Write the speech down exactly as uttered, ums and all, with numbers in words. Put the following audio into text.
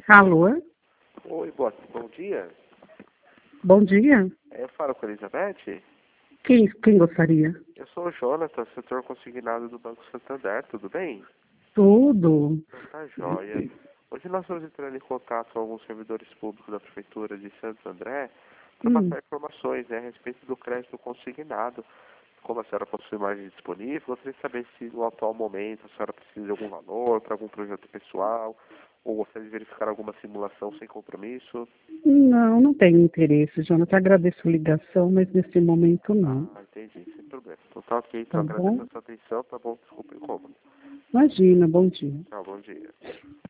Alô? Oi, boa, bom dia. Bom dia. É, eu falo com a Elizabeth. Quem, quem gostaria? Eu sou o Jonathan, setor consignado do Banco Santander, tudo bem? Tudo. Então tá jóia. Hoje nós estamos entrando em contato com alguns servidores públicos da Prefeitura de Santo André para Hum. passar informações, né, a respeito do crédito consignado. Como a senhora possui margem disponível, gostaria de saber se no atual momento a senhora precisa de algum valor para algum projeto pessoal ou gostaria de verificar alguma simulação sem compromisso. Não, não tenho interesse, Jonathan. Agradeço a ligação, mas nesse momento não. Ah, entendi, sem problema. Então tá ok, Tá então agradeço bom? a sua atenção, tá bom? Desculpa o incômodo. Imagina, bom dia. Tchau, bom dia.